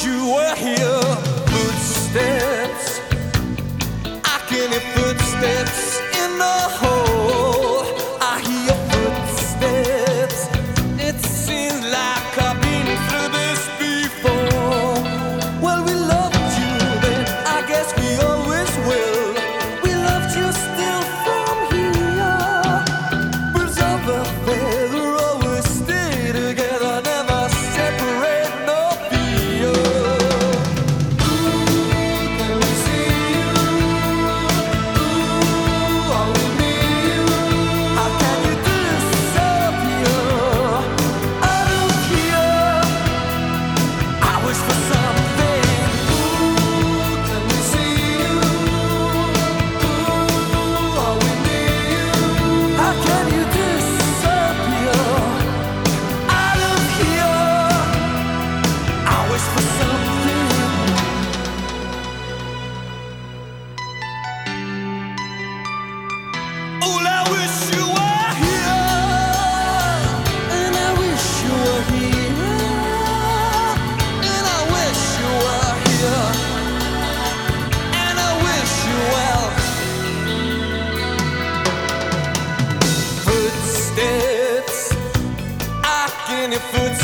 you were here. Footsteps, I can hear footsteps in the hole. I hear your footsteps. It seems like I've been through this before. Well, we loved you then, I guess we always will. We loved you still from here. Birds of a feather always stay together, never separate, no fear. Ooh, can we see you? Ooh, are we near you? How can you disappear out of here? I wish for something. Ooh, can we see you? Ooh, are we near you? How can you disappear out of here? I wish for something. Oh, I wish you were here, and I wish you were here, and I wish you were here, and I wish you well. Footsteps, I can hear footsteps